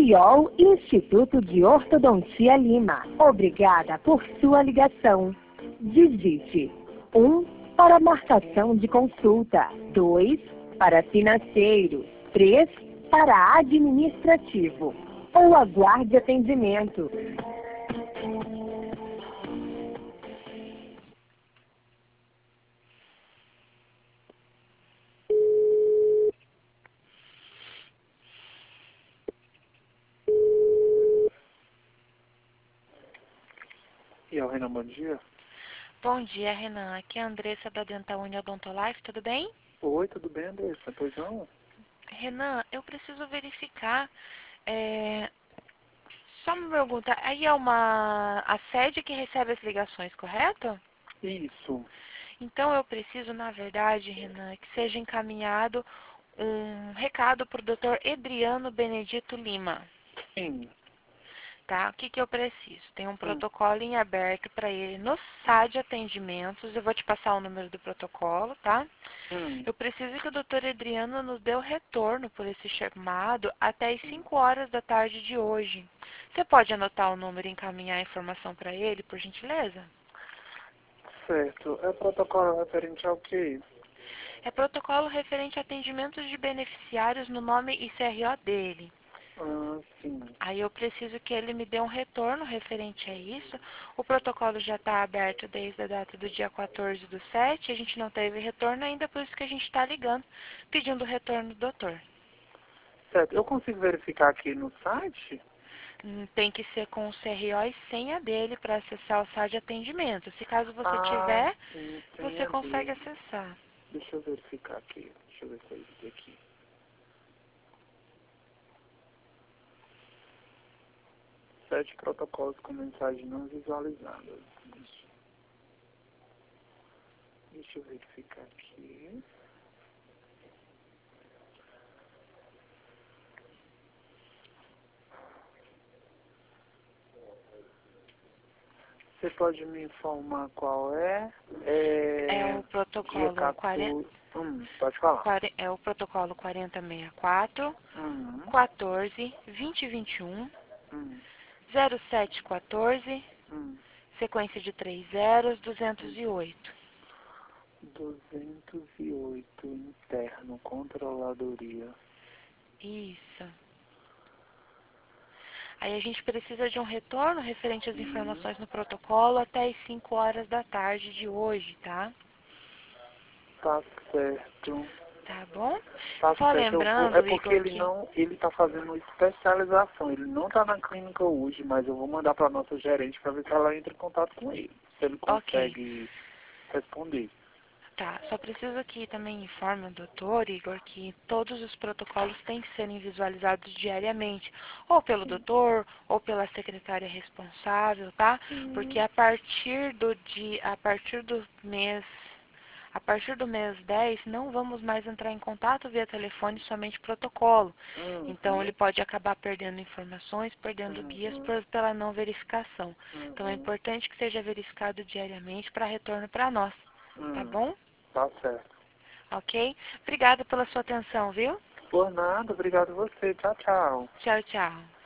IOL Instituto de Ortodontia Lima. Obrigada por sua ligação. Digite 1 para marcação de consulta, 2 para financeiro, 3 para administrativo. Ou aguarde atendimento. E ao Renan, bom dia. Bom dia, Renan. Aqui é a Andressa da Dental Uni Odontolife, tudo bem? Oi, tudo bem, Andressa? Pois não? Renan, eu preciso verificar, só uma pergunta, aí é a sede que recebe as ligações, correto? Isso. Então eu preciso, na verdade, Renan, que seja encaminhado um recado para o Dr. Edriano Benedito Lima. Sim. Tá? O que eu preciso? Tem um protocolo em aberto para ele no SAD Atendimentos. Eu vou te passar o número do protocolo, tá? Eu preciso que o doutor Adriano nos dê o retorno por esse chamado até as 5 horas da tarde de hoje. Você pode anotar o número e encaminhar a informação para ele, por gentileza? Certo. É protocolo referente ao quê? É protocolo referente a atendimentos de beneficiários no nome e CRO dele. Sim. Aí eu preciso que ele me dê um retorno referente a isso. O protocolo já está aberto desde a data do dia 14/7. A gente não teve retorno ainda, por isso que a gente está ligando, pedindo o retorno do doutor. Certo. Eu consigo verificar aqui no site? Tem que ser com o CRO e senha dele para acessar o site de atendimento. Se caso você tiver, Sim, você senha consegue dele. acessar. Deixa eu verificar aqui. Deixa eu ver se é isso aqui. 7 protocolos com mensagem não visualizadas. Deixa eu verificar aqui. Você pode me informar qual é? É o Dia protocolo 14. Pode falar. é o protocolo 4064 Uhum. 14 2021 Hum. 0714, Hum. sequência de 3 zeros, 208. 208 interno, controladoria. Isso. Aí a gente precisa de um retorno referente às informações no protocolo até as 5 horas da tarde de hoje, tá? Tá certo. Tá bom? Tá Só certo. É lembrando, porque Igor, ele que... não, ele tá fazendo especialização. Ele não tá na clínica hoje, mas eu vou mandar pra nossa gerente pra ver se ela entra em contato com ele. Se ele Ok. consegue responder. Tá, só preciso que também informe o doutor, Igor, que todos os protocolos têm que serem visualizados diariamente, ou pelo doutor, ou pela secretária responsável, tá? Porque a partir do mês 10, não vamos mais entrar em contato via telefone, somente protocolo. Então ele pode acabar perdendo informações, perdendo guias pela não verificação. Então é importante que seja verificado diariamente para retorno para nós, tá bom? Tá certo. Ok? Obrigada pela sua atenção, viu? Por nada, obrigado a você. Tchau, tchau. Tchau, tchau.